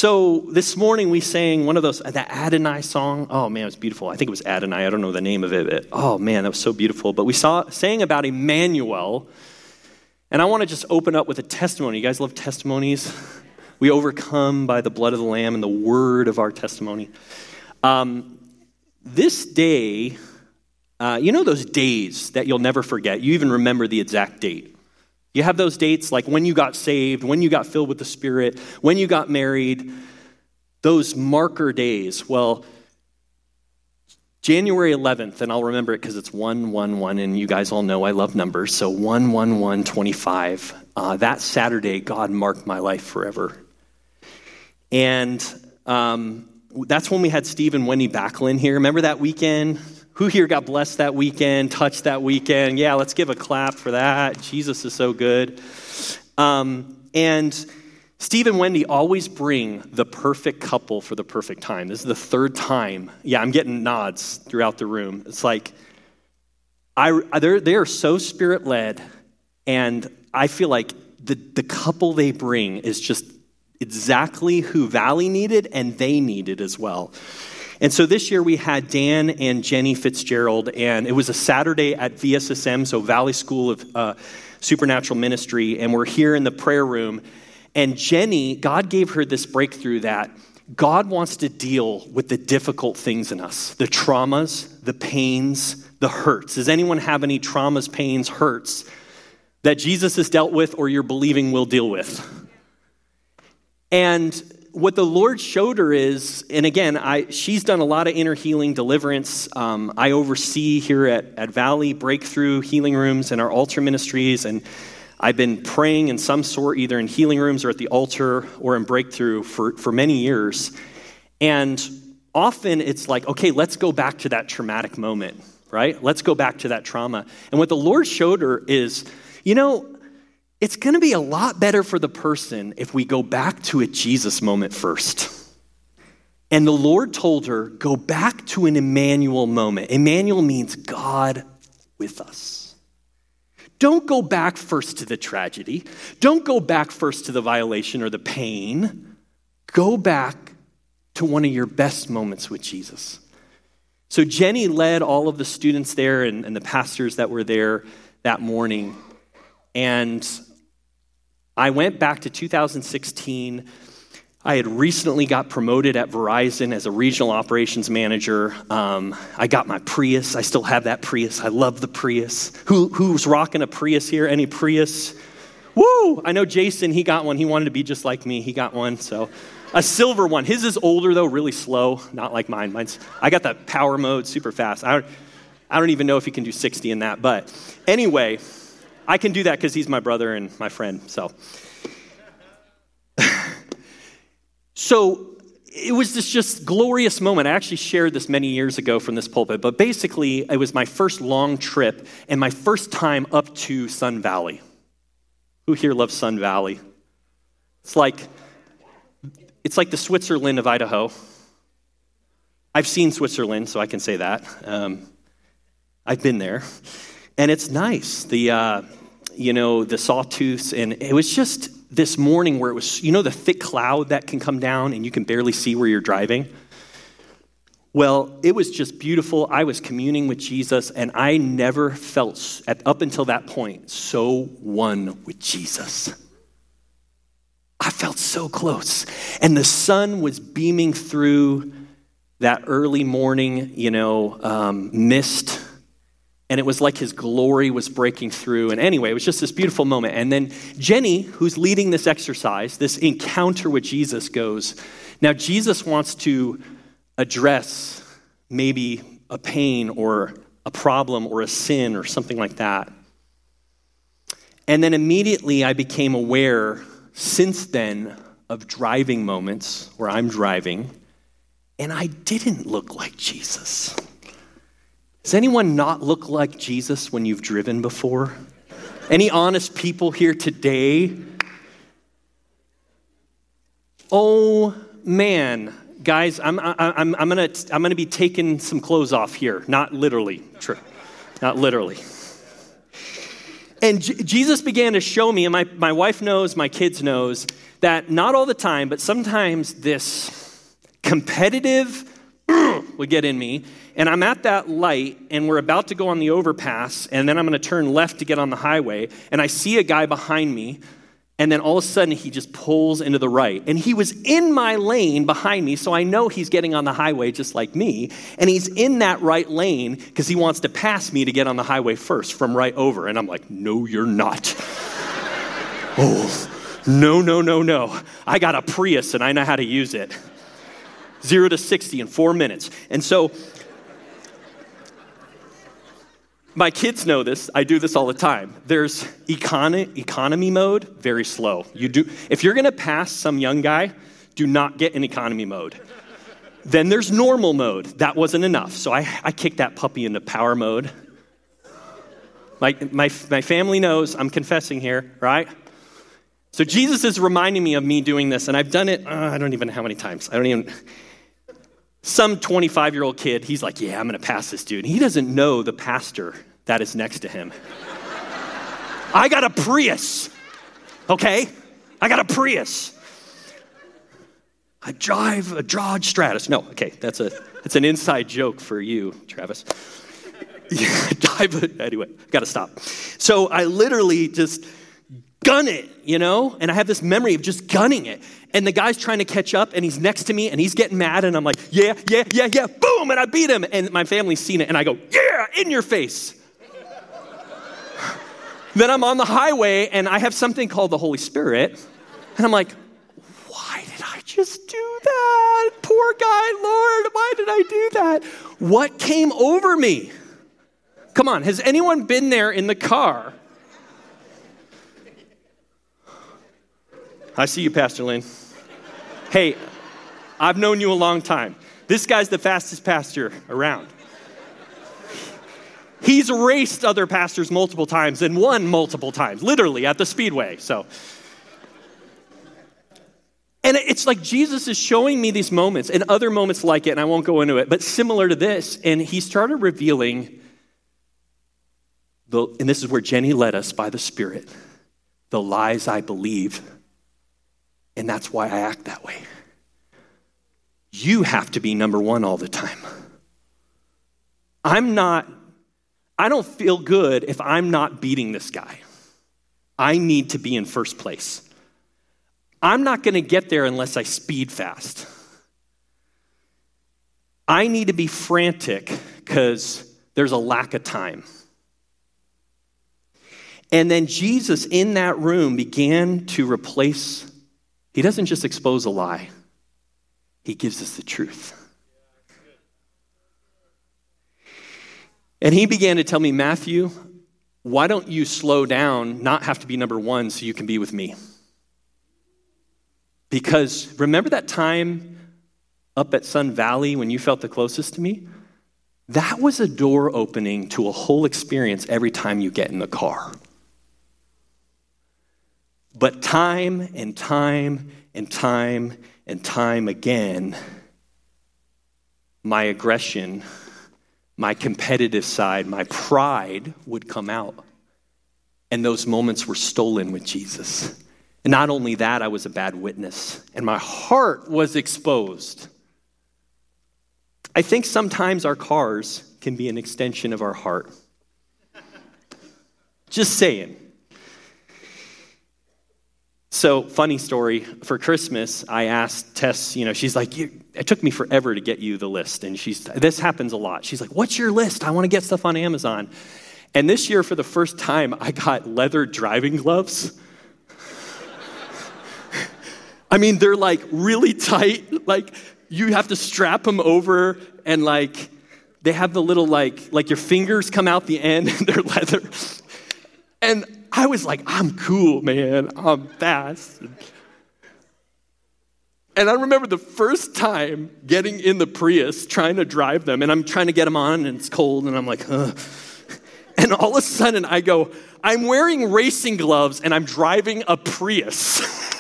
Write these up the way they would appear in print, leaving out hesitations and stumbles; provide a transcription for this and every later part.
So this morning we sang one of those, that Adonai song. Oh man, it was beautiful. I think it was Adonai. I don't know the name of it. But, oh man, that was so beautiful. But we sang about Emmanuel. And I want to just open up with a testimony. You guys love testimonies? We overcome by the blood of the Lamb and the word of our testimony. This day, you know those days that you'll never forget? You even remember the exact date. You have those dates like when you got saved, when you got filled with the Spirit, when you got married, those marker days. Well, January 11th, and I'll remember it because it's 1/1/1, and you guys all know I love numbers, so 1/1/1/25. That Saturday, God marked my life forever. And that's when we had Steve and Wendy Backlund here. Remember that weekend? Who here got blessed that weekend, touched that weekend? Yeah, let's give a clap for that. Jesus is so good. And Steve and Wendy always bring the perfect couple for the perfect time. This is the third time. Yeah, I'm getting nods throughout the room. It's like, they are so Spirit-led, and I feel like the couple they bring is just exactly who Valley needed, and they needed as well. And so this year we had Dan and Jenny Fitzgerald, and it was a Saturday at VSSM, so Valley School of Supernatural Ministry, and we're here in the prayer room. And Jenny, God gave her this breakthrough that God wants to deal with the difficult things in us, the traumas, the pains, the hurts. Does anyone have any traumas, pains, hurts that Jesus has dealt with or you're believing will deal with? And what the Lord showed her is, and again, she's done a lot of inner healing, deliverance. I oversee here at Valley Breakthrough Healing Rooms and our altar ministries, and I've been praying in some sort, either in healing rooms or at the altar or in Breakthrough for many years. And often it's like, okay, let's go back to that traumatic moment, right? Let's go back to that trauma. And what the Lord showed her is, it's going to be a lot better for the person if we go back to a Jesus moment first. And the Lord told her, go back to an Emmanuel moment. Emmanuel means God with us. Don't go back first to the tragedy. Don't go back first to the violation or the pain. Go back to one of your best moments with Jesus. So Jenny led all of the students there and the pastors that were there that morning. And I went back to 2016. I had recently got promoted at Verizon as a regional operations manager. I got my Prius. I still have that Prius. I love the Prius. Who's rocking a Prius here? Any Prius? Woo! I know Jason, he got one. He wanted to be just like me. He got one, so a silver one. His is older, though, really slow. Not like mine. I got the power mode, super fast. I don't even know if he can do 60 in that, but anyway, I can do that because he's my brother and my friend, so. So it was this just glorious moment. I actually shared this many years ago from this pulpit, but basically it was my first long trip and my first time up to Sun Valley. Who here loves Sun Valley? It's like the Switzerland of Idaho. I've seen Switzerland, so I can say that. I've been there. And it's nice, the sawtooths, and it was just this morning where it was, the thick cloud that can come down and you can barely see where you're driving. Well, it was just beautiful. I was communing with Jesus, and I never felt, up until that point, so one with Jesus. I felt so close. And the sun was beaming through that early morning, mist. And it was like his glory was breaking through. And anyway, it was just this beautiful moment. And then Jenny, who's leading this exercise, this encounter with Jesus, goes, now Jesus wants to address maybe a pain or a problem or a sin or something like that. And then immediately I became aware since then of driving moments where I'm driving and I didn't look like Jesus. Does anyone not look like Jesus when you've driven before? Any honest people here today? Oh man, guys, I'm gonna be taking some clothes off here. Not literally, not literally. And Jesus began to show me, and my wife knows, my kids knows, that not all the time, but sometimes this competitive would get in me, and I'm at that light, and we're about to go on the overpass, and then I'm going to turn left to get on the highway, and I see a guy behind me, and then all of a sudden he just pulls into the right. And he was in my lane behind me, so I know he's getting on the highway just like me, and he's in that right lane because he wants to pass me to get on the highway first from right over. And I'm like, no, you're not. Oh, no. I got a Prius and I know how to use it. 0 to 60 in 4 minutes. And so my kids know this. I do this all the time. There's economy mode, very slow. If you're going to pass some young guy, do not get in economy mode. Then there's normal mode. That wasn't enough. So I kicked that puppy into power mode. My family knows I'm confessing here, right? So Jesus is reminding me of me doing this, and I've done it, I don't even know how many times. Some 25-year-old kid, he's like, yeah, I'm going to pass this dude. He doesn't know the pastor that is next to him. I got a Prius, okay? I got a Prius. I drive a Dodge Stratus. No, okay, it's an inside joke for you, Travis. Anyway, got to stop. So I literally just gun it, and I have this memory of just gunning it. And the guy's trying to catch up, and he's next to me, and he's getting mad, and I'm like, yeah, boom, and I beat him. And my family's seen it, and I go, yeah, in your face. Then I'm on the highway, and I have something called the Holy Spirit, and I'm like, why did I just do that? Poor guy, Lord, why did I do that? What came over me? Come on, has anyone been there in the car? I see you, Pastor Lynn. Hey, I've known you a long time. This guy's the fastest pastor around. He's raced other pastors multiple times and won multiple times, literally at the Speedway. And it's like Jesus is showing me these moments and other moments like it, and I won't go into it, but similar to this. And he started revealing, and this is where Jenny led us by the Spirit, the lies I believe. And that's why I act that way. You have to be number one all the time. I don't feel good if I'm not beating this guy. I need to be in first place. I'm not going to get there unless I speed fast. I need to be frantic because there's a lack of time. And then Jesus in that room began to replace. He doesn't just expose a lie. He gives us the truth. And he began to tell me, Matthew, why don't you slow down, not have to be number one so you can be with me? Because remember that time up at Sun Valley when you felt the closest to me? That was a door opening to a whole experience every time you get in the car. But time and time and time and time again, my aggression, my competitive side, my pride would come out. And those moments were stolen with Jesus. And not only that, I was a bad witness. And my heart was exposed. I think sometimes our cars can be an extension of our heart. Just saying. So, funny story, for Christmas, I asked Tess, she's like, it took me forever to get you the list. And this happens a lot. She's like, what's your list? I want to get stuff on Amazon. And this year, for the first time, I got leather driving gloves. I mean, they're like really tight. Like, you have to strap them over and they have the little like your fingers come out the end and they're leather. And I was like, I'm cool, man. I'm fast. And I remember the first time getting in the Prius, trying to drive them, and I'm trying to get them on, and it's cold, and I'm like, ugh. And all of a sudden, I go, I'm wearing racing gloves, and I'm driving a Prius.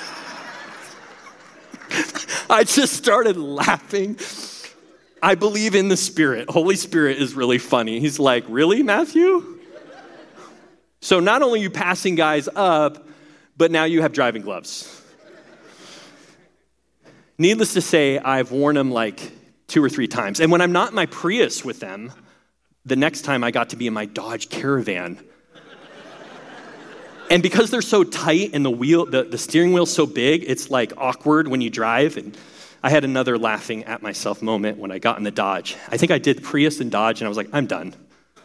I just started laughing. I believe in the Spirit. Holy Spirit is really funny. He's like, really, Matthew? So not only are you passing guys up, but now you have driving gloves. Needless to say, I've worn them like 2 or 3 times. And when I'm not in my Prius with them, the next time I got to be in my Dodge Caravan. And because they're so tight and the steering wheel's so big, it's like awkward when you drive. And I had another laughing at myself moment when I got in the Dodge. I think I did Prius and Dodge, and I was like, I'm done.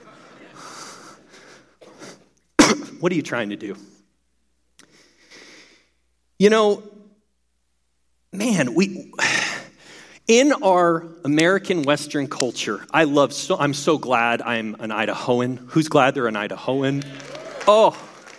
What are you trying to do? You know, man, in our American Western culture, I'm so glad I'm an Idahoan. Who's glad they're an Idahoan? Oh,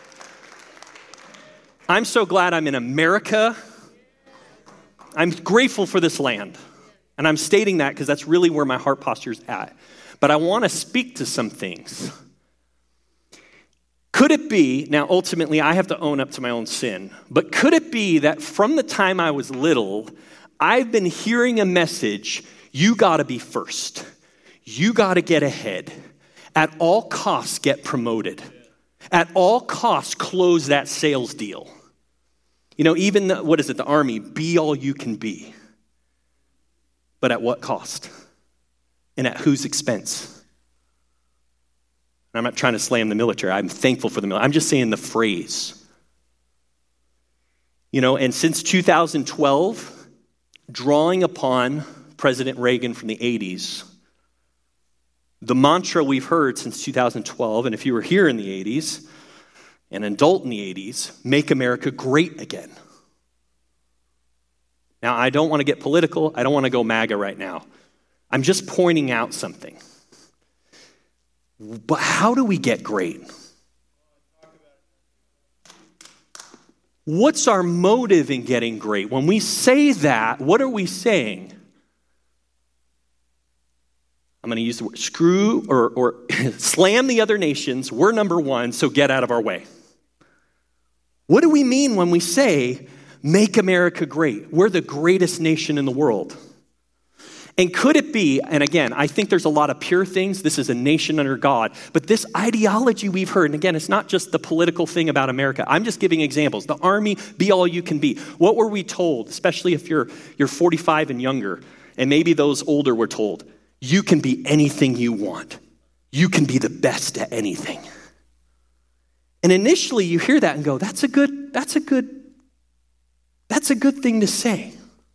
I'm so glad I'm in America. I'm grateful for this land. And I'm stating that because that's really where my heart posture's at. But I want to speak to some things. Could it be, now ultimately I have to own up to my own sin, but could it be that from the time I was little, I've been hearing a message, you gotta be first. You gotta get ahead. At all costs, get promoted. At all costs, close that sales deal. You know, even the army, be all you can be. But at what cost? And at whose expense? I'm not trying to slam the military. I'm thankful for the military. I'm just saying the phrase. You know, and since 2012, drawing upon President Reagan from the 80s, the mantra we've heard since 2012, and if you were here in the 80s, an adult in the 80s, make America great again. Now, I don't want to get political. I don't want to go MAGA right now. I'm just pointing out something. But how do we get great? What's our motive in getting great? When we say that, what are we saying? I'm going to use the word screw or slam the other nations. We're number one, so get out of our way. What do we mean when we say, make America great? We're the greatest nation in the world. And could it be, and again, I think there's a lot of pure things. This is a nation under God. But this ideology we've heard, and again, it's not just the political thing about America. I'm just giving examples. The army, be all you can be. What were we told, especially if you're 45 and younger, and maybe those older were told, you can be anything you want. You can be the best at anything. And initially you hear that and go, that's a good thing to say.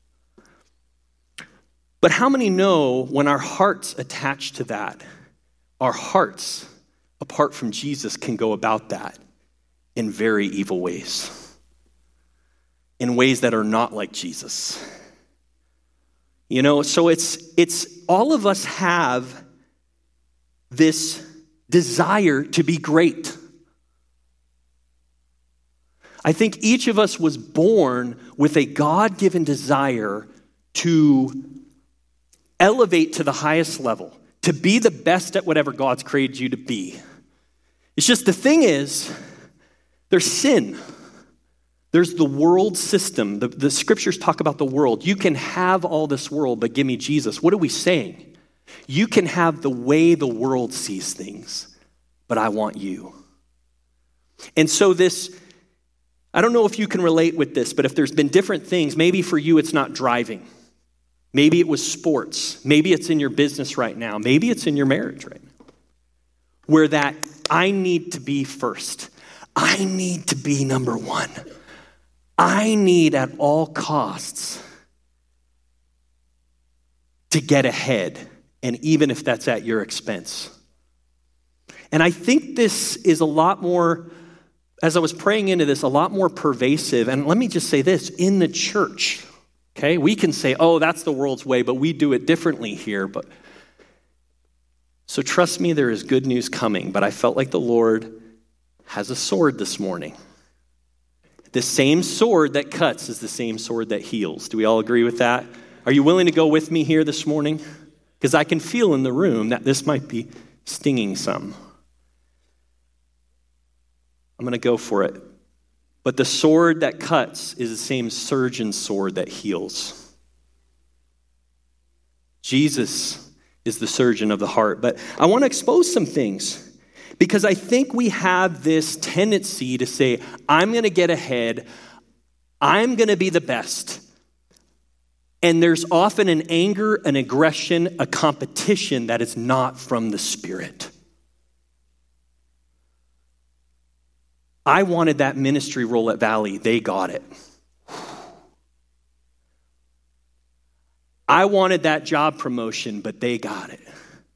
But how many know when our hearts attach to that, our hearts, apart from Jesus, can go about that in very evil ways, in ways that are not like Jesus. You know, so it's all of us have this desire to be great. I think each of us was born with a God-given desire to elevate to the highest level, to be the best at whatever God's created you to be. It's just the thing is, there's sin. There's the world system. The scriptures talk about the world. You can have all this world, but give me Jesus. What are we saying? You can have the way the world sees things, but I want you. And so this, I don't know if you can relate with this, but if there's been different things, maybe for you it's not driving. Maybe it was sports. Maybe it's in your business right now. Maybe it's in your marriage right now. Where that, I need to be first. I need to be number one. I need at all costs to get ahead, and even if that's at your expense. And I think this is a lot more, as I was praying into this, a lot more pervasive. And let me just say this, in the church. Okay, we can say, oh, that's the world's way, but we do it differently here. But so trust me, there is good news coming. But I felt like the Lord has a sword this morning. The same sword that cuts is the same sword that heals. Do we all agree with that? Are you willing to go with me here this morning? Because I can feel in the room that this might be stinging some. I'm going to go for it. But the sword that cuts is the same surgeon's sword that heals. Jesus is the surgeon of the heart. But I want to expose some things. Because I think we have this tendency to say, I'm going to get ahead, I'm going to be the best. And there's often an anger, an aggression, a competition that is not from the Spirit. I wanted that ministry role at Valley. They got it. I wanted that job promotion, but they got it.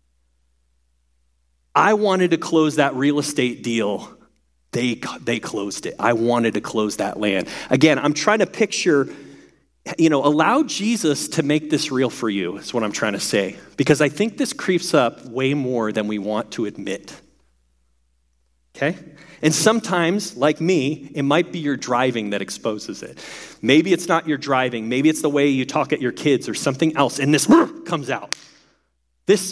I wanted to close that real estate deal. They closed it. I wanted to close that land. Again, I'm trying to picture, allow Jesus to make this real for you, is what I'm trying to say. Because I think this creeps up way more than we want to admit. Okay? And sometimes, like me, it might be your driving that exposes it. Maybe it's not your driving. Maybe it's the way you talk at your kids or something else. And this comes out. This,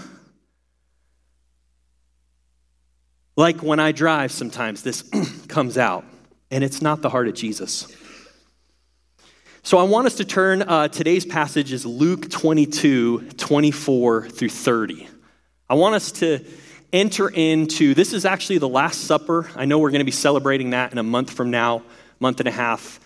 like when I drive sometimes, this comes out. And it's not the heart of Jesus. So I want us to turn, today's passage is Luke 22, 24 through 30. I want us to enter into, this is actually the Last Supper. I know we're going to be celebrating that in a month from now, month and a half.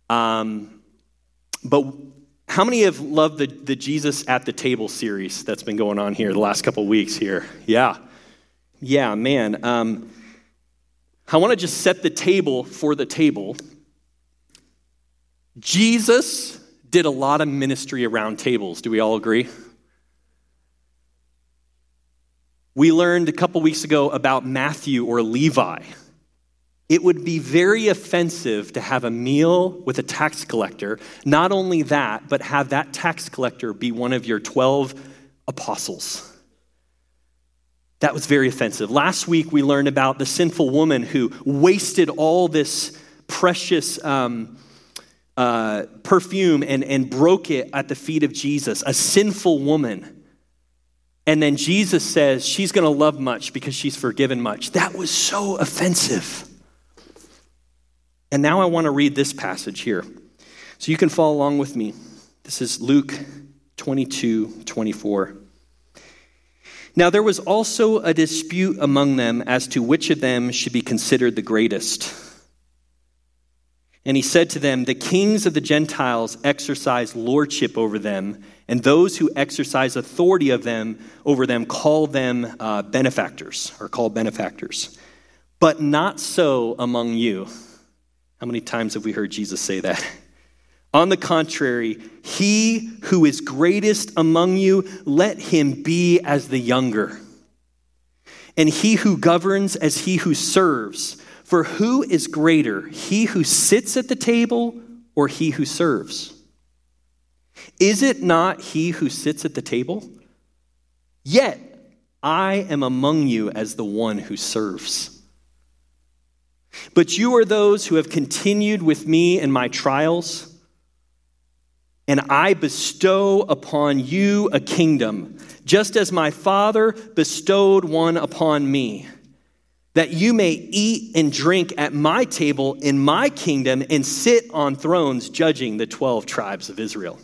But how many have loved the Jesus at the Table series that's been going on here the last couple of weeks here? Yeah, man. I want to just set the table for the table. Jesus did a lot of ministry around tables. Do we all agree? We learned a couple weeks ago about Matthew or Levi. It would be very offensive to have a meal with a tax collector. Not only that, but have that tax collector be one of your 12 apostles. That was very offensive. Last week, we learned about the sinful woman who wasted all this precious perfume and broke it at the feet of Jesus, a sinful woman. And then Jesus says she's going to love much because she's forgiven much. That was so offensive. And now I want to read this passage here. So you can follow along with me. This is Luke 22, 24. Now there was also a dispute among them as to which of them should be considered the greatest. And he said to them, the kings of the Gentiles exercise lordship over them, and those who exercise authority over them call them benefactors, or called benefactors. But not so among you. How many times have we heard Jesus say that? On the contrary, he who is greatest among you, let him be as the younger. And he who governs as he who serves. For who is greater, he who sits at the table or he who serves? Is it not he who sits at the table? Yet I am among you as the one who serves. But you are those who have continued with me in my trials, and I bestow upon you a kingdom, just as my Father bestowed one upon me, that you may eat and drink at my table in my kingdom and sit on thrones judging the 12 tribes of Israel.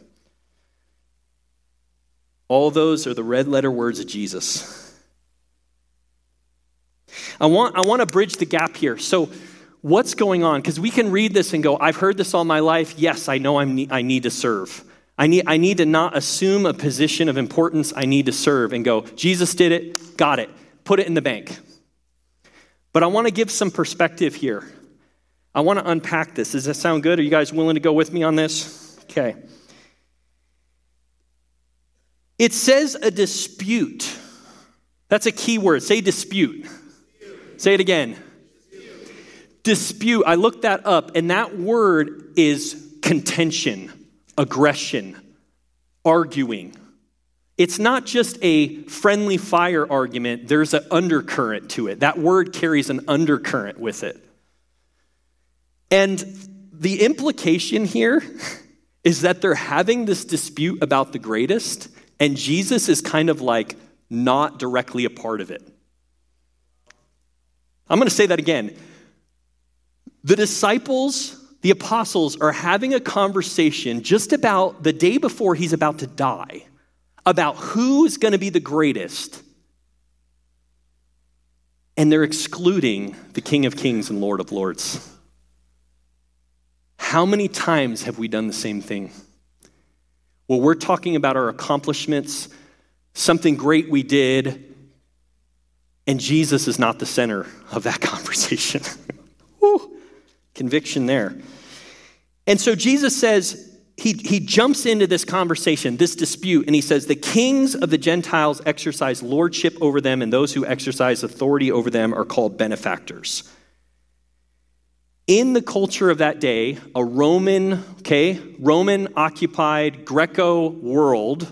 All those are the red letter words of Jesus. I want to bridge the gap here. So what's going on? Because we can read this and go, I've heard this all my life. Yes, I know I need to serve. I need to not assume a position of importance. I need to serve and go, Jesus did it, got it, put it in the bank. But I want to give some perspective here. I want to unpack this. Does that sound good? Are you guys willing to go with me on this? Okay. It says a dispute. That's a key word. Say dispute. Say it again. Dispute. I looked that up, and that word is contention, aggression, arguing. It's not just a friendly fire argument. There's an undercurrent to it. That word carries an undercurrent with it. And the implication here is that they're having this dispute about the greatest, and Jesus is kind of like not directly a part of it. I'm going to say that again. The disciples, the apostles, are having a conversation just about the day before he's about to die, about who's going to be the greatest. and they're excluding the King of Kings and Lord of Lords. How many times have we done the same thing? Well, we're talking about our accomplishments, something great we did, and Jesus is not the center of that conversation. Woo, conviction there. And so Jesus says, he jumps into this conversation, this dispute, and he says, the kings of the Gentiles exercise lordship over them, and those who exercise authority over them are called benefactors. In the culture of that day, a Roman-occupied Greco world,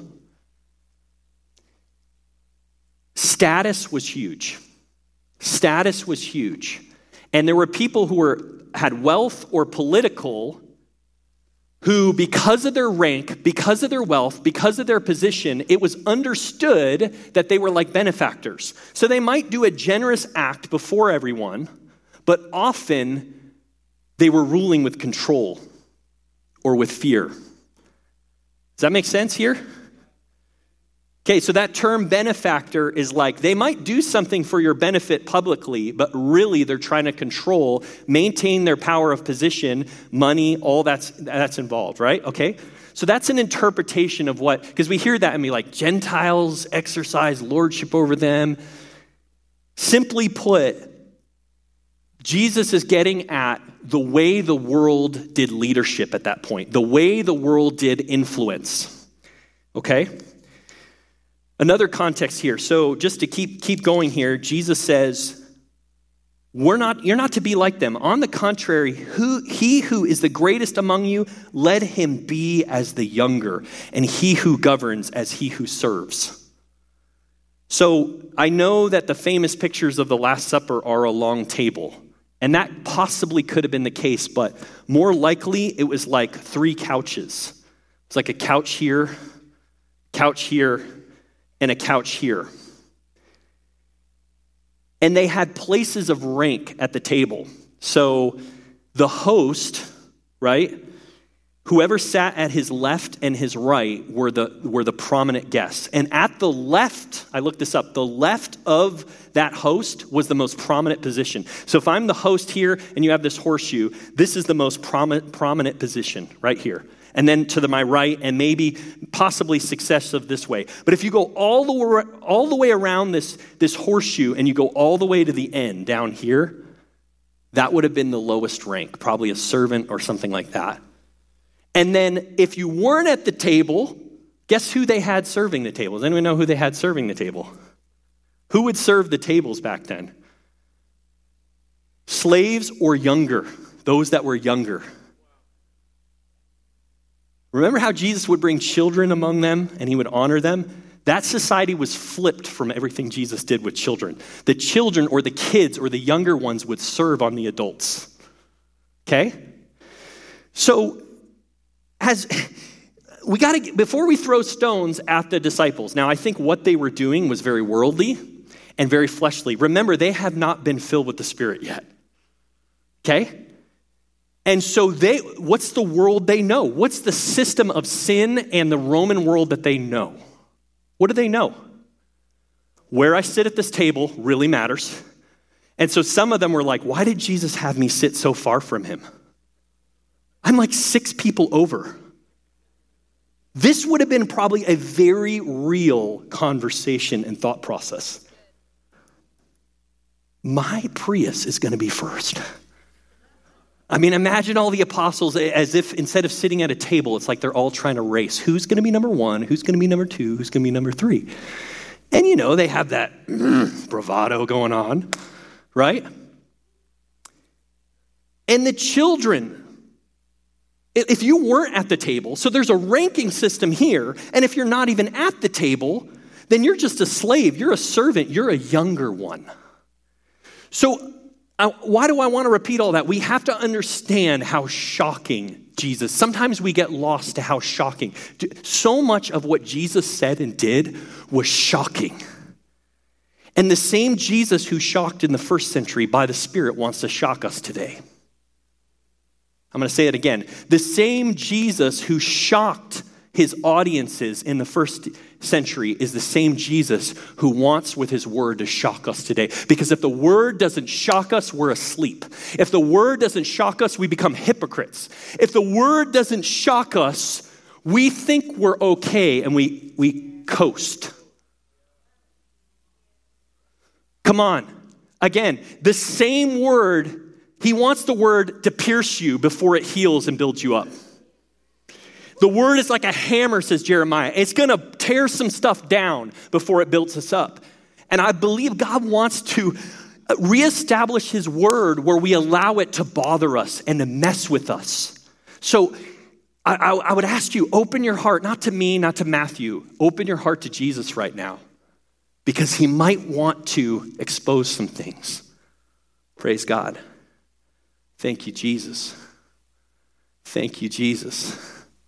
status was huge. Status was huge. And there were people who had wealth or political who, because of their rank, because of their wealth, because of their position, it was understood that they were like benefactors. So they might do a generous act before everyone, but often they were ruling with control or with fear. Does that make sense here? Okay, so that term benefactor is like they might do something for your benefit publicly, but really they're trying to control, maintain their power of position, money, all that's involved, right? Okay, so that's an interpretation of what, because we hear that and be like, Gentiles exercise lordship over them. Simply put, Jesus is getting at the way the world did leadership at that point, the way the world did influence, okay? Another context here. So just to keep going here, Jesus says, you're not to be like them. On the contrary, he who is the greatest among you, let him be as the younger, and he who governs as he who serves. So I know that the famous pictures of the Last Supper are a long table, and that possibly could have been the case, but more likely it was like 3 couches. It's like a couch here, and a couch here. And they had places of rank at the table. So the host, right, whoever sat at his left and his right were the prominent guests. And at the left, I looked this up, the left of that host was the most prominent position. So if I'm the host here and you have this horseshoe, this is the most prominent position right here. And then to my right, and maybe possibly successive this way. But if you go all the way around this horseshoe and you go all the way to the end down here, that would have been the lowest rank, probably a servant or something like that. And then if you weren't at the table, guess who they had serving the table? Does anyone know who they had serving the table? Who would serve the tables back then? Slaves or younger, those that were younger. Remember how Jesus would bring children among them and he would honor them? That society was flipped from everything Jesus did with children. The children or the kids or the younger ones would serve on the adults. Okay? So before we throw stones at the disciples, now I think what they were doing was very worldly and very fleshly. Remember, they have not been filled with the Spirit yet. Okay? And so what's the world they know? What's the system of sin and the Roman world that they know? What do they know? Where I sit at this table really matters. And so some of them were like, why did Jesus have me sit so far from him? I'm like 6 people over. This would have been probably a very real conversation and thought process. My Prius is going to be first. I mean, imagine all the apostles as if instead of sitting at a table, it's like they're all trying to race. Who's going to be number 1? Who's going to be number 2? Who's going to be number 3? And they have that bravado going on, right? And the children, if you weren't at the table, so there's a ranking system here, and if you're not even at the table, then you're just a slave. You're a servant. You're a younger one. So why do I want to repeat all that? We have to understand how shocking Jesus. Sometimes we get lost to how shocking. So much of what Jesus said and did was shocking. And the same Jesus who shocked in the first century by the Spirit wants to shock us today. I'm going to say it again. The same Jesus who shocked his audiences in the first century is the same Jesus who wants with his word to shock us today. Because if the word doesn't shock us, we're asleep. If the word doesn't shock us, we become hypocrites. If the word doesn't shock us, we think we're okay and we coast. Come on. Again, the same word, he wants the word to pierce you before it heals and builds you up. The word is like a hammer, says Jeremiah. It's going to tear some stuff down before it builds us up. And I believe God wants to reestablish his word where we allow it to bother us and to mess with us. So I would ask you, open your heart, not to me, not to Matthew. Open your heart to Jesus right now because he might want to expose some things. Praise God. Thank you, Jesus. Thank you, Jesus.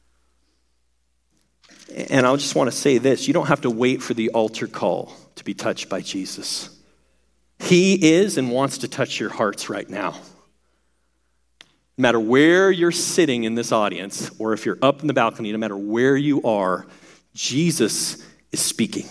And I just want to say this. You don't have to wait for the altar call to be touched by Jesus. He is and wants to touch your hearts right now. No matter where you're sitting in this audience, or if you're up in the balcony, no matter where you are, Jesus is speaking.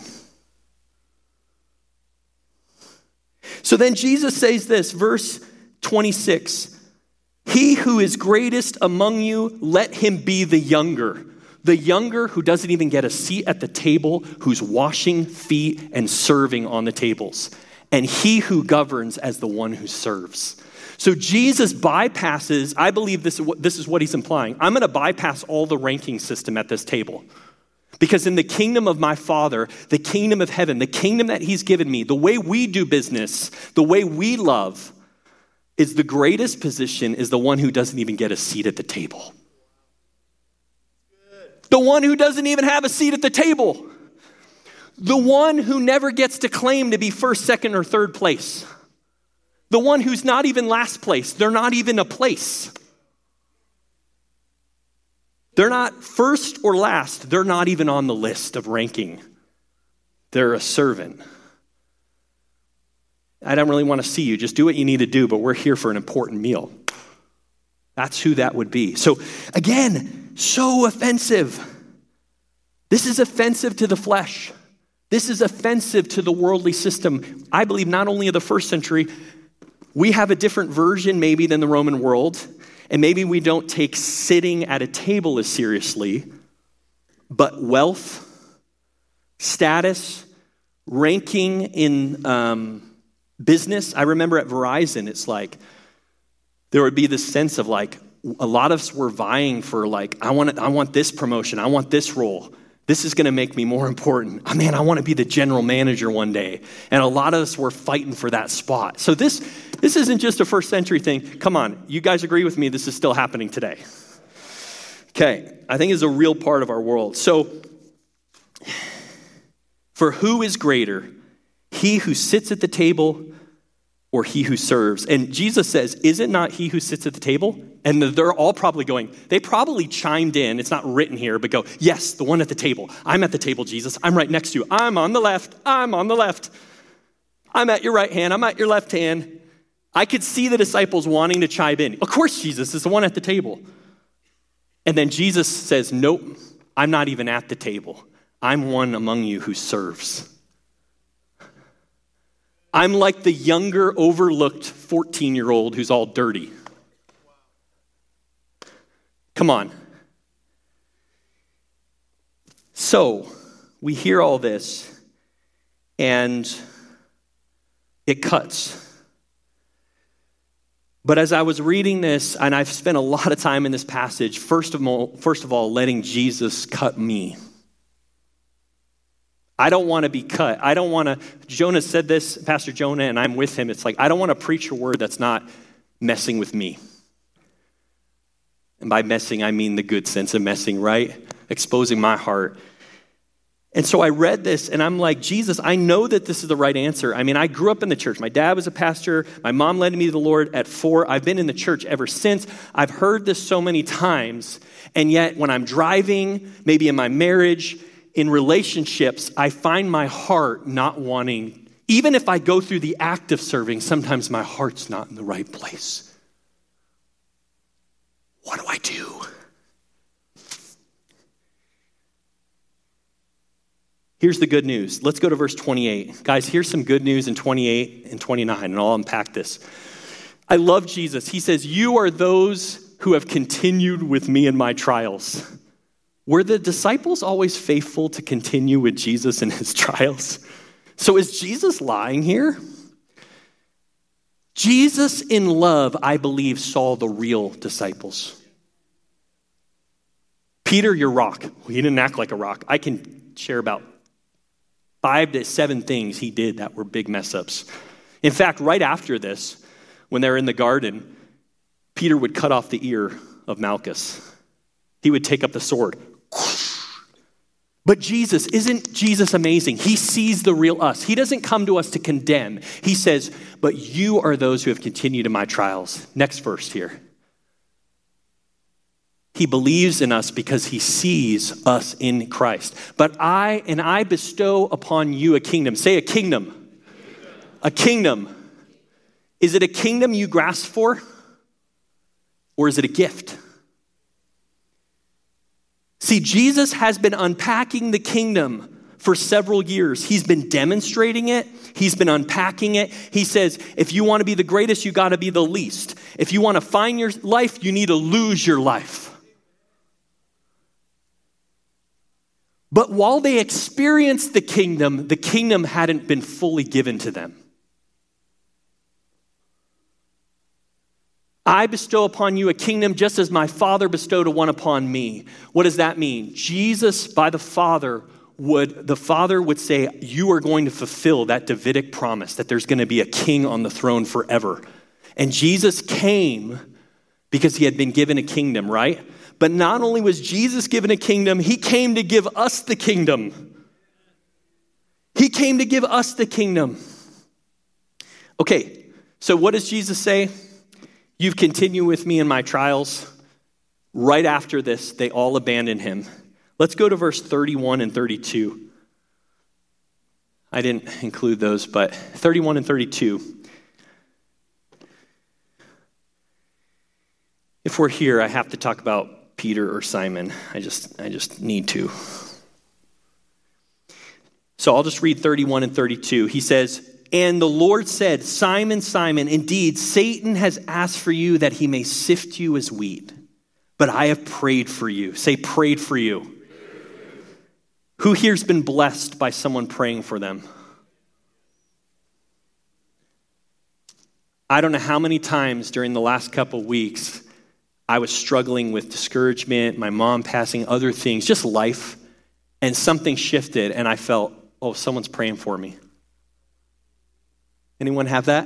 So then Jesus says this, verse 26, he who is greatest among you, let him be the younger. The younger who doesn't even get a seat at the table, who's washing feet and serving on the tables. And he who governs as the one who serves. So Jesus bypasses, I believe this is what he's implying. I'm going to bypass all the ranking system at this table. Because in the kingdom of my Father, the kingdom of heaven, the kingdom that he's given me, the way we do business, the way we love, is the greatest position is the one who doesn't even get a seat at the table. The one who doesn't even have a seat at the table. The one who never gets to claim to be first, second, or third place. The one who's not even last place. They're not even a place. They're not first or last. They're not even on the list of ranking. They're a servant. I don't really want to see you. Just do what you need to do, but we're here for an important meal. That's who that would be. So again, so offensive. This is offensive to the flesh. This is offensive to the worldly system. I believe not only of the first century, we have a different version maybe than the Roman world, and maybe we don't take sitting at a table as seriously, but wealth, status, ranking in business. I remember at Verizon, it's like, there would be this sense of like, a lot of us were vying for like, I want this promotion, I want this role. This is going to make me more important. Oh, man, I want to be the general manager one day. And a lot of us were fighting for that spot. So this isn't just a first century thing. Come on, you guys agree with me? This is still happening today. Okay, I think it's a real part of our world. So, for who is greater, he who sits at the table or he who serves? And Jesus says, is it not he who sits at the table? And they're all probably going, they probably chimed in, it's not written here, but go, yes, the one at the table. I'm at the table, Jesus. I'm right next to you. I'm on the left. I'm on the left. I'm at your right hand. I'm at your left hand. I could see the disciples wanting to chime in. Of course, Jesus is the one at the table. And then Jesus says, nope, I'm not even at the table. I'm one among you who serves. I'm like the younger, overlooked 14-year-old who's all dirty. Come on. So, we hear all this, and it cuts. But as I was reading this, and I've spent a lot of time in this passage, first of all, letting Jesus cut me. I don't want to be cut. I don't want to, Jonah said this, Pastor Jonah, and I'm with him. It's like, I don't want to preach a word that's not messing with me. And by messing, I mean the good sense of messing, right? Exposing my heart. And so I read this, and I'm like, Jesus, I know that this is the right answer. I mean, I grew up in the church. My dad was a pastor. My mom led me to the Lord at 4. I've been in the church ever since. I've heard this so many times. And yet, when I'm driving, maybe in my marriage, in relationships, I find my heart not wanting, even if I go through the act of serving, sometimes my heart's not in the right place. What do I do? Here's the good news. Let's go to verse 28. Guys, here's some good news in 28 and 29, and I'll unpack this. I love Jesus. He says, you are those who have continued with me in my trials. Were the disciples always faithful to continue with Jesus in his trials? So is Jesus lying here? Jesus in love, I believe, saw the real disciples. Peter, your rock. Well, he didn't act like a rock. I can share about 5 to 7 things he did that were big mess ups. In fact, right after this, when they're in the garden, Peter would cut off the ear of Malchus. He would take up the sword. But Jesus, isn't Jesus amazing? He sees the real us. He doesn't come to us to condemn. He says, but you are those who have continued in my trials. Next verse here. He believes in us because he sees us in Christ. But I bestow upon you a kingdom. Say a kingdom. A kingdom. Is it a kingdom you grasp for? Or is it a gift? See, Jesus has been unpacking the kingdom for several years. He's been demonstrating it. He's been unpacking it. He says, if you want to be the greatest, you got to be the least. If you want to find your life, you need to lose your life. But while they experienced the kingdom hadn't been fully given to them. I bestow upon you a kingdom just as my Father bestowed one upon me. What does that mean? Jesus, by the Father would say, you are going to fulfill that Davidic promise that there's going to be a king on the throne forever. And Jesus came because he had been given a kingdom, right? But not only was Jesus given a kingdom, he came to give us the kingdom. He came to give us the kingdom. Okay, so what does Jesus say? You've continued with me in my trials. Right after this, they all abandon him. Let's go to verse 31 and 32. I didn't include those, but 31 and 32. If we're here, I have to talk about Peter or Simon. I just need to. So I'll just read 31 and 32. He says, and the Lord said, Simon, Simon, indeed, Satan has asked for you that he may sift you as wheat. But I have prayed for you. Say, prayed for you. Who here's been blessed by someone praying for them? I don't know how many times during the last couple weeks I was struggling with discouragement, my mom passing, other things, just life. And something shifted and I felt, oh, someone's praying for me. Anyone have that?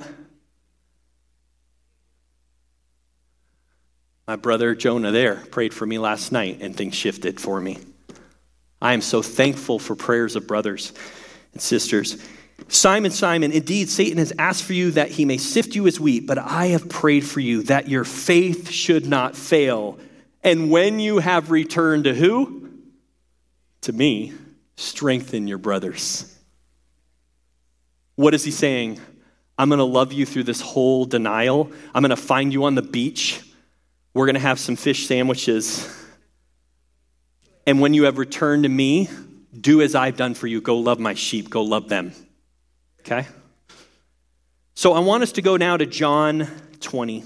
My brother Jonah there prayed for me last night and things shifted for me. I am so thankful for prayers of brothers and sisters. Simon, Simon, indeed Satan has asked for you that he may sift you as wheat, but I have prayed for you that your faith should not fail. And when you have returned to who? To me, strengthen your brothers. What is he saying? I'm going to love you through this whole denial. I'm going to find you on the beach. We're going to have some fish sandwiches. And when you have returned to me, do as I've done for you. Go love my sheep. Go love them. Okay? So I want us to go now to John 20.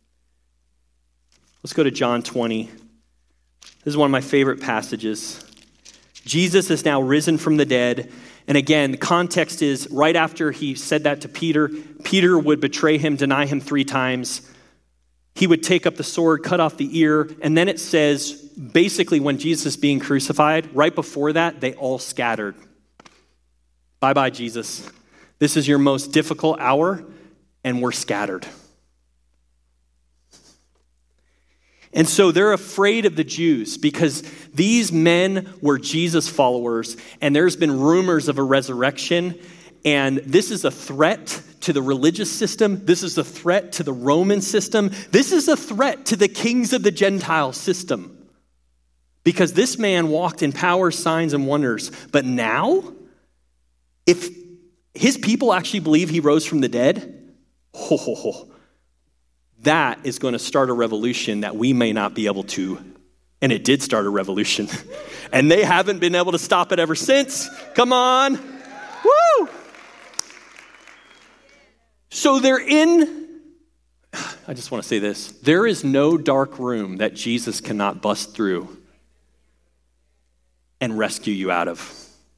Let's go to John 20. This is one of my favorite passages. Jesus is now risen from the dead. And again, the context is right after he said that to Peter, Peter would betray him, deny him 3 times. He would take up the sword, cut off the ear. And then it says, basically when Jesus is being crucified, right before that, they all scattered. Bye-bye, Jesus. This is your most difficult hour, and we're scattered. And so they're afraid of the Jews because these men were Jesus followers, and there's been rumors of a resurrection, and this is a threat to the religious system. This is a threat to the Roman system. This is a threat to the kings of the Gentile system because this man walked in power, signs, and wonders. But now, if his people actually believe he rose from the dead, that is going to start a revolution that we may not be able to And it did start a revolution. And they haven't been able to stop it ever since. Come on. Woo! So I just want to say this. There is no dark room that Jesus cannot bust through and rescue you out of.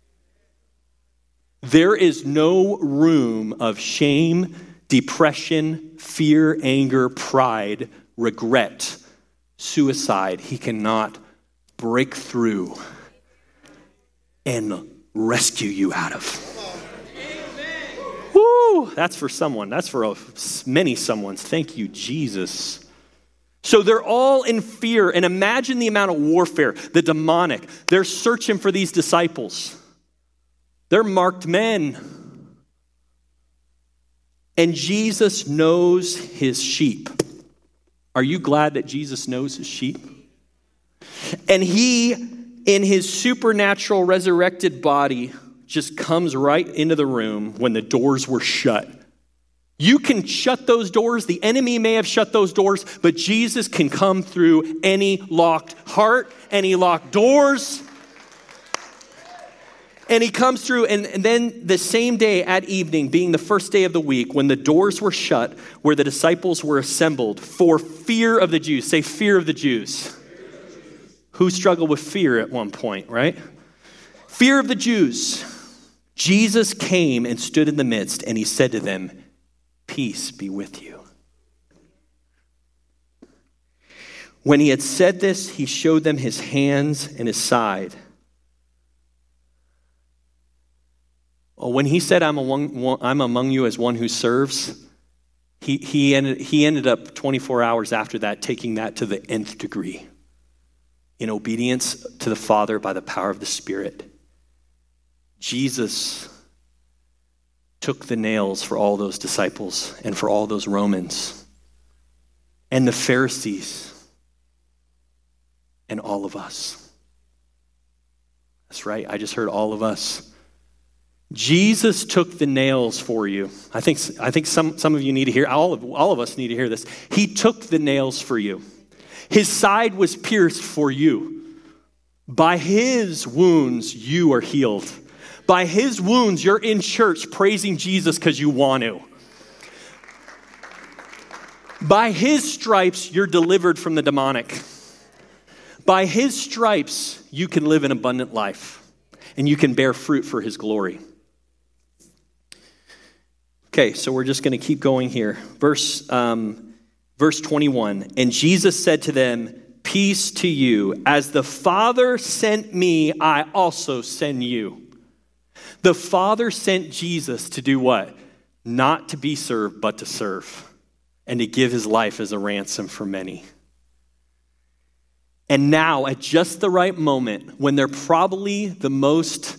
There is no room of shame, depression, fear, anger, pride, regret, suicide. He cannot break through and rescue you out of. Woo! That's for someone. That's for many someones. Thank you, Jesus. So they're all in fear, and imagine the amount of warfare, the demonic. They're searching for these disciples. They're marked men. And Jesus knows his sheep. Are you glad that Jesus knows his sheep? And he, in his supernatural resurrected body, just comes right into the room when the doors were shut. You can shut those doors. The enemy may have shut those doors, but Jesus can come through any locked heart, any locked doors. And he comes through, and then the same day at evening, being the first day of the week, when the doors were shut, where the disciples were assembled for fear of the Jews. Say, fear of the Jews. Who struggled with fear at one point, right? Fear of the Jews. Jesus came and stood in the midst, and he said to them, "Peace be with you." When he had said this, he showed them his hands and his side. When he said, I'm among you as one who serves, he ended up 24 hours after that taking that to the nth degree in obedience to the Father by the power of the Spirit. Jesus took the nails for all those disciples and for all those Romans and the Pharisees and all of us. That's right, I just heard all of us. Jesus took the nails for you. I think some of you need to hear, all of us need to hear this. He took the nails for you. His side was pierced for you. By his wounds, you are healed. By his wounds, you're in church praising Jesus because you want to. By his stripes, you're delivered from the demonic. By his stripes, you can live an abundant life, and you can bear fruit for his glory. Okay, so we're just going to keep going here. Verse 21, and Jesus said to them, "Peace to you. As the Father sent me, I also send you." The Father sent Jesus to do what? Not to be served, but to serve, and to give his life as a ransom for many. And now, at just the right moment, when they're probably the most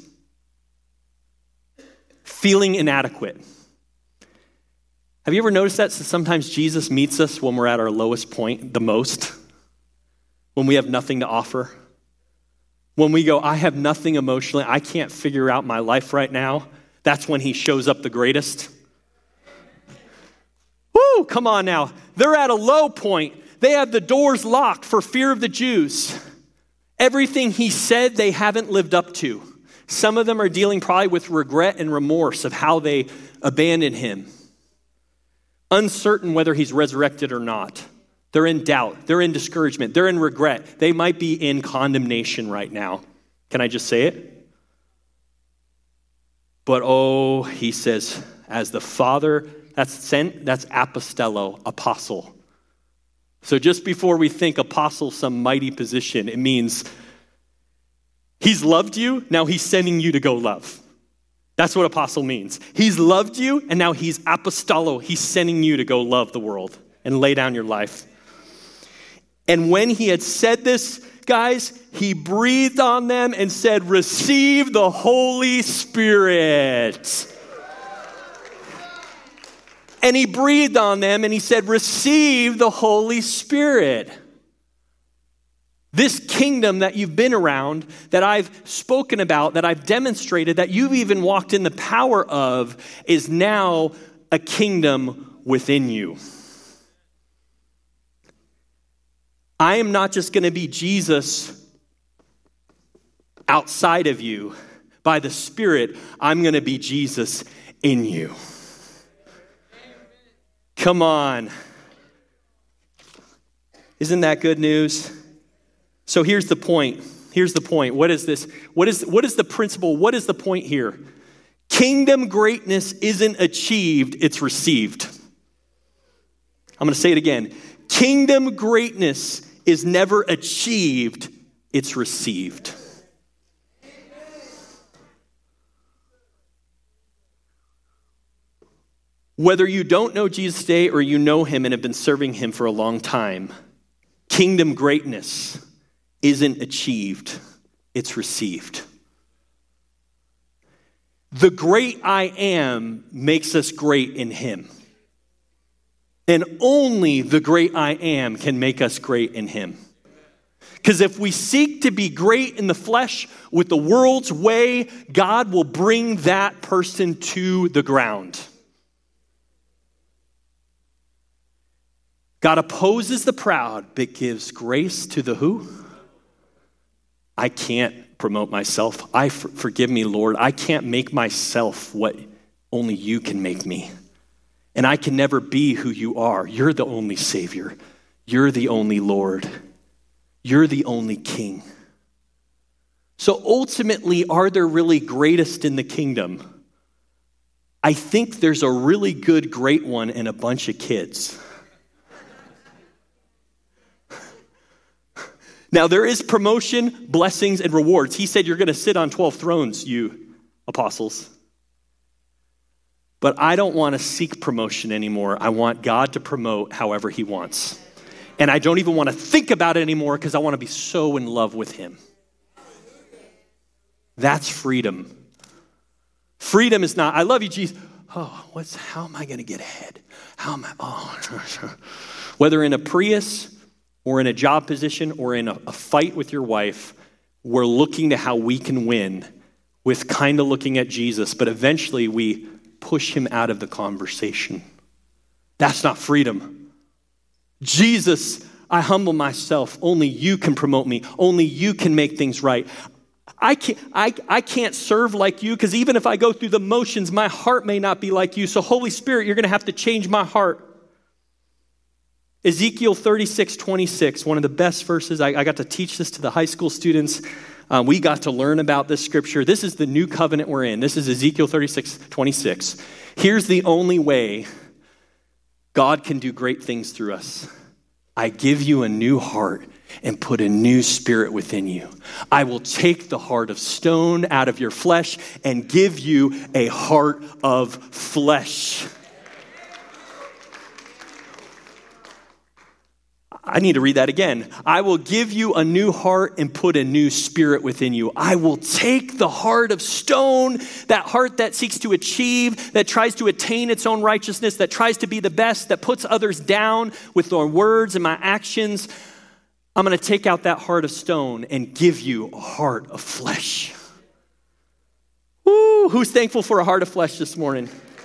feeling inadequate. Have you ever noticed that? So sometimes Jesus meets us when we're at our lowest point the most, when we have nothing to offer. When we go, I have nothing emotionally, I can't figure out my life right now, that's when he shows up the greatest. Woo, come on now. They're at a low point. They have the doors locked for fear of the Jews. Everything he said, they haven't lived up to. Some of them are dealing probably with regret and remorse of how they abandoned him. Uncertain whether he's resurrected or not. They're in doubt. They're in discouragement. They're in regret. They might be in condemnation right now. Can I just say it? But he says, as the Father, that's sent, that's apostello, apostle. So just before we think apostle, some mighty position, it means he's loved you, now he's sending you to go love. That's what apostle means. He's loved you, and now he's apostello. He's sending you to go love the world and lay down your life. And when he had said this, guys, he breathed on them and said, "Receive the Holy Spirit." And he breathed on them and he said, "Receive the Holy Spirit." This kingdom that you've been around, that I've spoken about, that I've demonstrated, that you've even walked in the power of, is now a kingdom within you. I am not just going to be Jesus outside of you. By the Spirit, I'm going to be Jesus in you. Come on. Isn't that good news? So here's the point. Here's the point. What is this? What is the principle? What is the point here? Kingdom greatness isn't achieved, it's received. I'm going to say it again. Kingdom greatness is never achieved, it's received. Whether you don't know Jesus today or you know him and have been serving him for a long time, kingdom greatness isn't achieved, it's received. The great I am makes us great in him. And only the great I am can make us great in him. Because if we seek to be great in the flesh with the world's way, God will bring that person to the ground. God opposes the proud, but gives grace to the who? I can't promote myself. Forgive me, Lord. I can't make myself what only you can make me. And I can never be who you are. You're the only Savior. You're the only Lord. You're the only King. So ultimately, are there really greatest in the kingdom? I think there's a really good great one and a bunch of kids. Now, there is promotion, blessings, and rewards. He said you're going to sit on 12 thrones, you apostles. But I don't want to seek promotion anymore. I want God to promote however he wants. And I don't even want to think about it anymore because I want to be so in love with him. That's freedom. Freedom is not, I love you, Jesus. Oh, how am I going to get ahead? Whether in a Prius or in a job position or in a fight with your wife, we're looking to how we can win with kind of looking at Jesus, but eventually we push him out of the conversation. That's not freedom. Jesus, I humble myself. Only you can promote me. Only you can make things right. I can't serve like you because even if I go through the motions, my heart may not be like you. So Holy Spirit, you're going to have to change my heart. Ezekiel 36:26, one of the best verses. I got to teach this to the high school students. We got to learn about this scripture. This is the new covenant we're in. This is Ezekiel 36:26. Here's the only way God can do great things through us. I give you a new heart and put a new spirit within you. I will take the heart of stone out of your flesh and give you a heart of flesh. I need to read that again. I will give you a new heart and put a new spirit within you. I will take the heart of stone, that heart that seeks to achieve, that tries to attain its own righteousness, that tries to be the best, that puts others down with their words and my actions. I'm going to take out that heart of stone and give you a heart of flesh. Woo! Who's thankful for a heart of flesh this morning?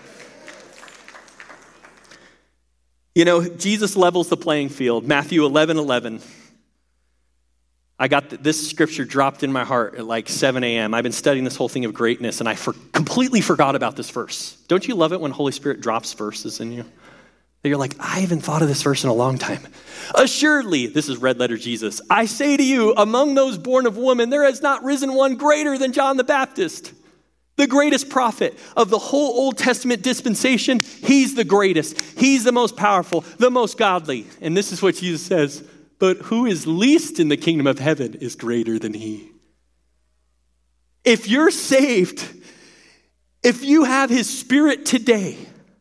You know, Jesus levels the playing field. Matthew 11:11. I got this scripture dropped in my heart at like 7 a.m. I've been studying this whole thing of greatness, and I completely forgot about this verse. Don't you love it when Holy Spirit drops verses in you? That you're like, I haven't thought of this verse in a long time. Assuredly, this is red letter Jesus, I say to you, among those born of woman, there has not risen one greater than John the Baptist. The greatest prophet of the whole Old Testament dispensation, he's the greatest. He's the most powerful, the most godly. And this is what Jesus says, but who is least in the kingdom of heaven is greater than he. If you're saved, if you have his spirit today,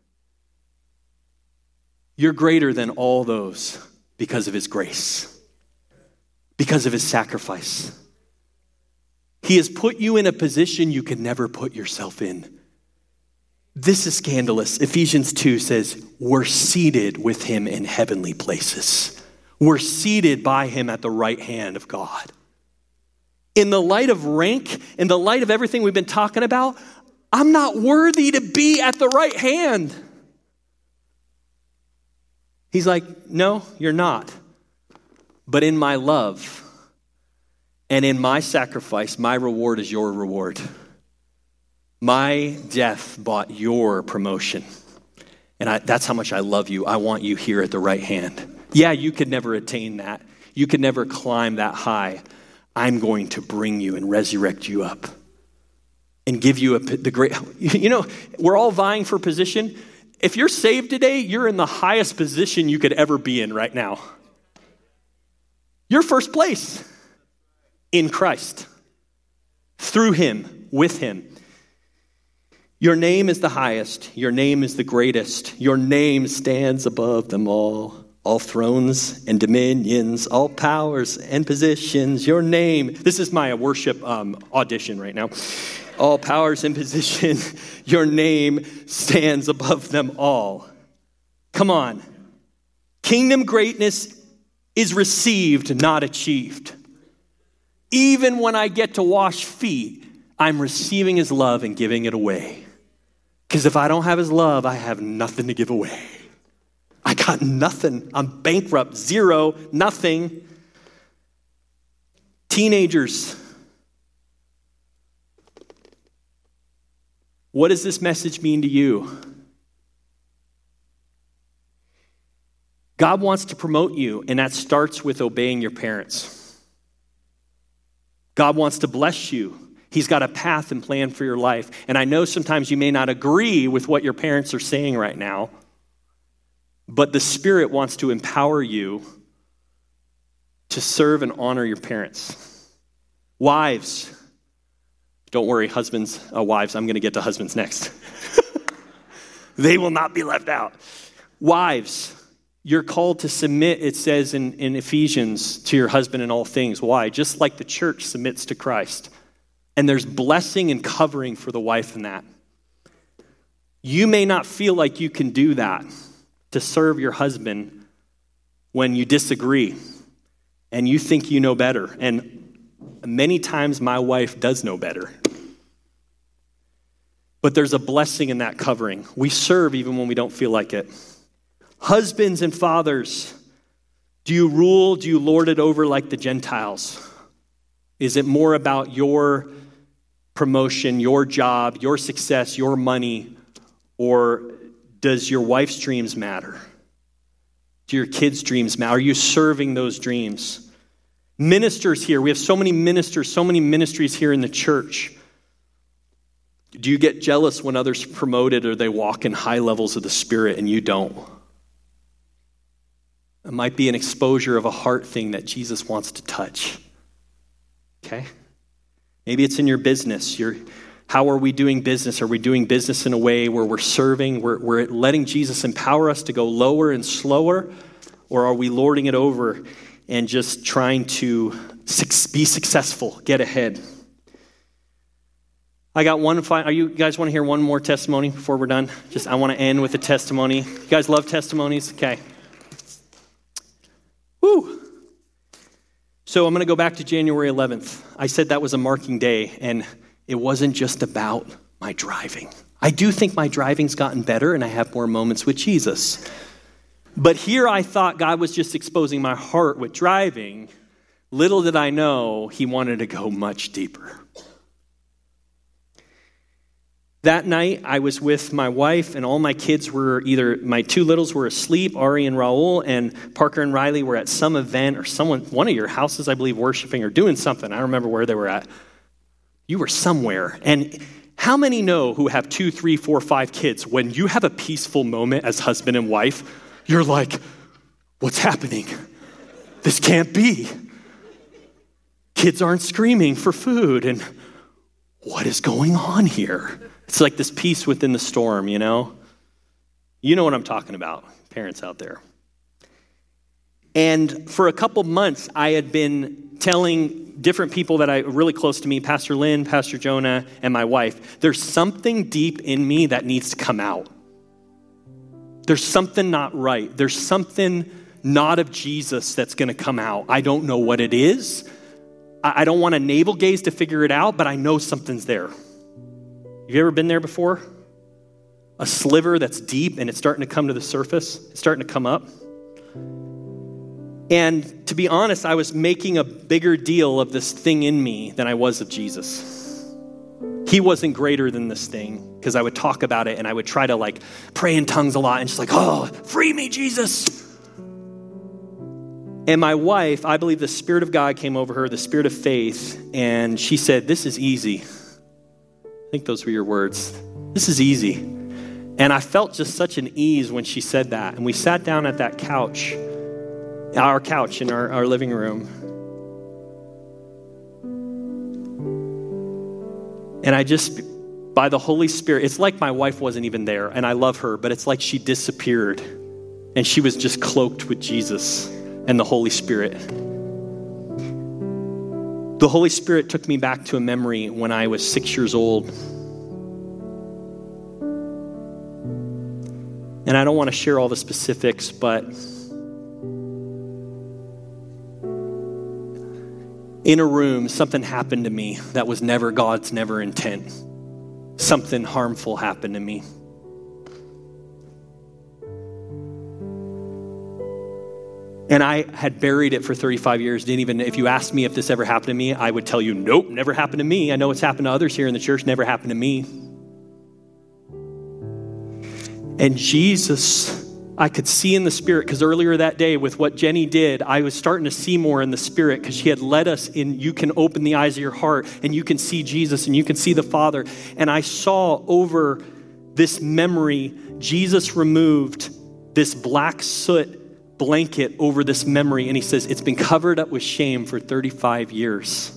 you're greater than all those because of his grace, because of his sacrifice. He has put you in a position you could never put yourself in. This is scandalous. Ephesians 2 says, we're seated with him in heavenly places. We're seated by him at the right hand of God. In the light of rank, in the light of everything we've been talking about, I'm not worthy to be at the right hand. He's like, no, you're not. But in my love and in my sacrifice, my reward is your reward. My death bought your promotion. And that's how much I love you. I want you here at the right hand. Yeah, you could never attain that. You could never climb that high. I'm going to bring you and resurrect you up and give you the great, we're all vying for position. If you're saved today, you're in the highest position you could ever be in right now. You're first place in Christ, through him, with him. Your name is the highest. Your name is the greatest. Your name stands above them all thrones and dominions, all powers and positions. Your name, this is my worship audition right now. All powers and position, your name stands above them all. Come on. Kingdom greatness is received, not achieved. Even when I get to wash feet, I'm receiving his love and giving it away. Because if I don't have his love, I have nothing to give away. I got nothing. I'm bankrupt, zero, nothing. Teenagers, what does this message mean to you? God wants to promote you, and that starts with obeying your parents. God wants to bless you. He's got a path and plan for your life. And I know sometimes you may not agree with what your parents are saying right now, but the Spirit wants to empower you to serve and honor your parents. Wives, don't worry, wives, I'm going to get to husbands next. They will not be left out. Wives, you're called to submit, it says in Ephesians, to your husband in all things. Why? Just like the church submits to Christ. And there's blessing and covering for the wife in that. You may not feel like you can do that to serve your husband when you disagree and you think you know better. And many times my wife does know better. But there's a blessing in that covering. We serve even when we don't feel like it. Husbands and fathers, do you rule? Do you lord it over like the Gentiles? Is it more about your promotion, your job, your success, your money, or does your wife's dreams matter? Do your kids' dreams matter? Are you serving those dreams? Ministers here, we have so many ministers, so many ministries here in the church. Do you get jealous when others are promoted or they walk in high levels of the Spirit and you don't? It might be an exposure of a heart thing that Jesus wants to touch. Okay? Maybe it's in your business. How are we doing business? Are we doing business in a way where we're serving, we're letting Jesus empower us to go lower and slower? Or are we lording it over and just trying to be successful, get ahead? I got one final. You guys want to hear one more testimony before we're done? I want to end with a testimony. You guys love testimonies? Okay. Woo! So I'm going to go back to January 11th. I said that was a marking day, and it wasn't just about my driving. I do think my driving's gotten better, and I have more moments with Jesus. But here I thought God was just exposing my heart with driving. Little did I know he wanted to go much deeper. That night, I was with my wife, and all my kids were my two littles were asleep, Ari and Raul, and Parker and Riley were at some event or one of your houses, I believe, worshiping or doing something. I don't remember where they were at. You were somewhere. And how many know who have 2, 3, 4, 5 kids, when you have a peaceful moment as husband and wife, you're like, what's happening? This can't be. Kids aren't screaming for food, and what is going on here? It's like this peace within the storm, you know? You know what I'm talking about, parents out there. And for a couple months, I had been telling different people that are really close to me, Pastor Lynn, Pastor Jonah, and my wife, there's something deep in me that needs to come out. There's something not right. There's something not of Jesus that's going to come out. I don't know what it is. I don't want to navel gaze to figure it out, but I know something's there. Have you ever been there before? A sliver that's deep and it's starting to come to the surface. It's starting to come up. And to be honest, I was making a bigger deal of this thing in me than I was of Jesus. He wasn't greater than this thing because I would talk about it and I would try to like pray in tongues a lot and just like, oh, free me, Jesus. And my wife, I believe the Spirit of God came over her, the Spirit of faith, and she said, this is easy. I think those were your words. This is easy. And I felt just such an ease when she said that. And we sat down at that couch, our couch in our living room. And I just, by the Holy Spirit, it's like my wife wasn't even there, and I love her, but it's like she disappeared, and she was just cloaked with Jesus and the Holy Spirit. The Holy Spirit took me back to a memory when I was 6 years old. And I don't want to share all the specifics, but in a room, something happened to me that was never God's never intent. Something harmful happened to me. And I had buried it for 35 years. If you asked me if this ever happened to me, I would tell you, nope, never happened to me. I know it's happened to others here in the church, never happened to me. And Jesus, I could see in the Spirit, because earlier that day with what Jenny did, I was starting to see more in the Spirit because she had led us in, you can open the eyes of your heart and you can see Jesus and you can see the Father. And I saw over this memory, Jesus removed this black soot blanket over this memory, and he says, it's been covered up with shame for 35 years.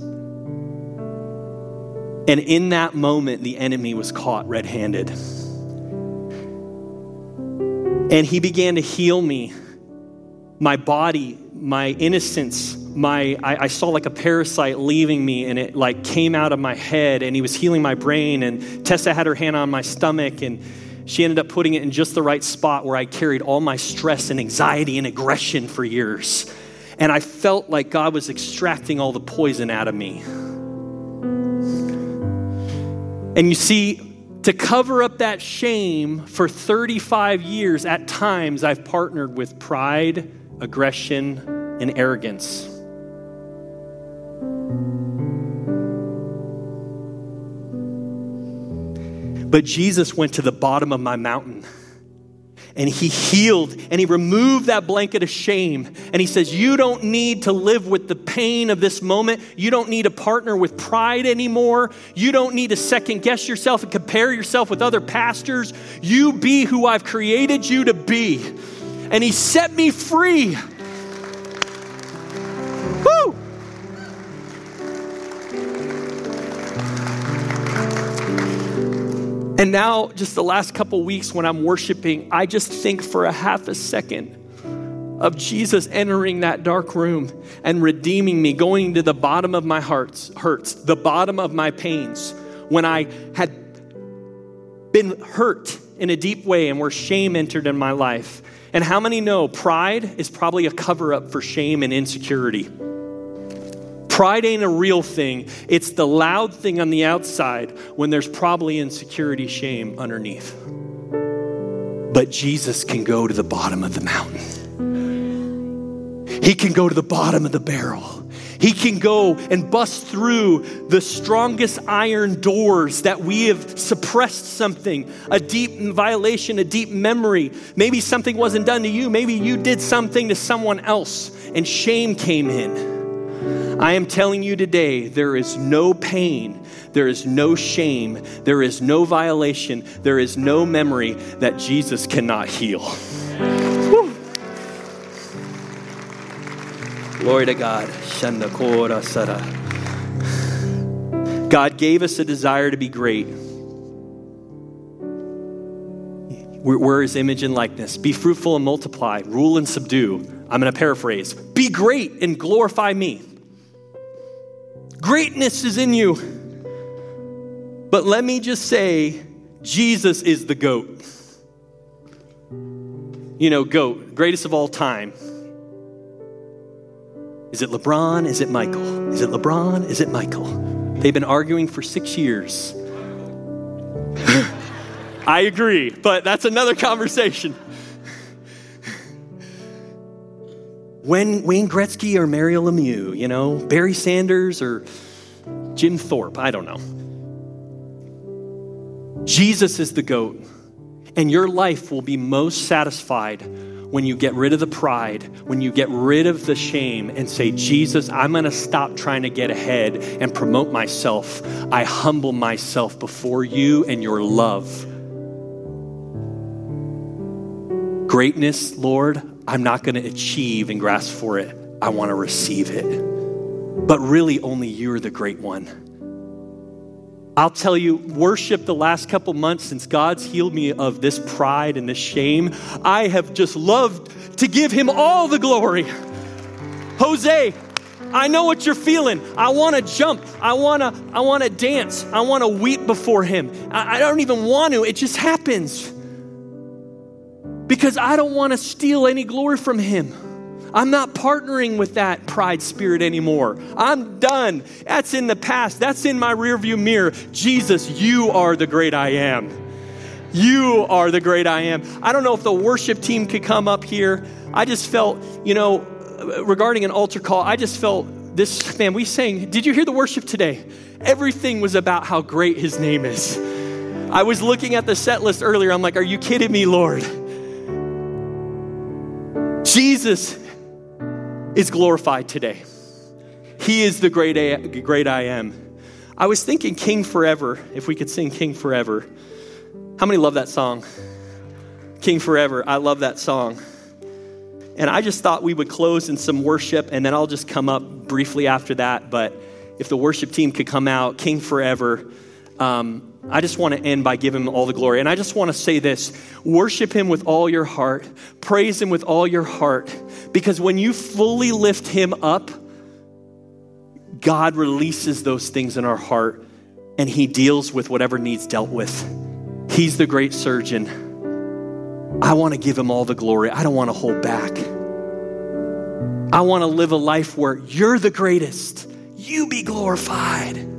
And in that moment, the enemy was caught red-handed. And he began to heal me, my body, my innocence, I saw like a parasite leaving me, and it like came out of my head, and he was healing my brain, and Tessa had her hand on my stomach, and she ended up putting it in just the right spot where I carried all my stress and anxiety and aggression for years. And I felt like God was extracting all the poison out of me. And you see, to cover up that shame for 35 years, at times I've partnered with pride, aggression, and arrogance. But Jesus went to the bottom of my mountain and he healed and he removed that blanket of shame. And he says, you don't need to live with the pain of this moment. You don't need to partner with pride anymore. You don't need to second guess yourself and compare yourself with other pastors. You be who I've created you to be. And he set me free. Woo! And now, just the last couple weeks when I'm worshiping, I just think for a half a second of Jesus entering that dark room and redeeming me, going to the bottom of my hurts, the bottom of my pains, when I had been hurt in a deep way and where shame entered in my life. And how many know pride is probably a cover-up for shame and insecurity? Pride ain't a real thing. It's the loud thing on the outside when there's probably insecurity, shame underneath. But Jesus can go to the bottom of the mountain. He can go to the bottom of the barrel. He can go and bust through the strongest iron doors that we have suppressed something, a deep violation, a deep memory. Maybe something wasn't done to you. Maybe you did something to someone else and shame came in. I am telling you today, there is no pain, there is no shame, there is no violation, there is no memory that Jesus cannot heal. Woo. Glory to God. God gave us a desire to be great. We're his image and likeness. Be fruitful and multiply, rule and subdue. I'm going to paraphrase. Be great and glorify me. Greatness is in you. But let me just say, Jesus is the GOAT. You know, GOAT, greatest of all time. Is it LeBron? Is it Michael? Is it LeBron? Is it Michael? They've been arguing for 6 years. I agree, but that's another conversation. Wayne Gretzky or Mario Lemieux, Barry Sanders or Jim Thorpe, I don't know. Jesus is the GOAT, and your life will be most satisfied when you get rid of the pride, when you get rid of the shame and say, Jesus, I'm gonna stop trying to get ahead and promote myself. I humble myself before you and your love. Greatness, Lord, I'm not gonna achieve and grasp for it. I wanna receive it. But really only you're the great one. I'll tell you, worship the last couple months since God's healed me of this pride and this shame, I have just loved to give him all the glory. Jose, I know what you're feeling. I want to jump. I want to dance. I want to weep before him. I don't even want to. It just happens. Because I don't want to steal any glory from him. I'm not partnering with that pride spirit anymore. I'm done. That's in the past. That's in my rearview mirror. Jesus, you are the great I am. You are the great I am. I don't know if the worship team could come up here. I just felt, regarding an altar call, I just felt this, man, we sang, did you hear the worship today? Everything was about how great his name is. I was looking at the set list earlier. I'm like, are you kidding me, Lord? Jesus is glorified today. He is the great I am. I was thinking King Forever, if we could sing King Forever. How many love that song? King Forever, I love that song. And I just thought we would close in some worship, and then I'll just come up briefly after that. But if the worship team could come out, King Forever, I just want to end by giving him all the glory. And I just want to say this, worship him with all your heart, praise him with all your heart, because when you fully lift him up, God releases those things in our heart and he deals with whatever needs dealt with. He's the great surgeon. I want to give him all the glory. I don't want to hold back. I want to live a life where you're the greatest. You be glorified.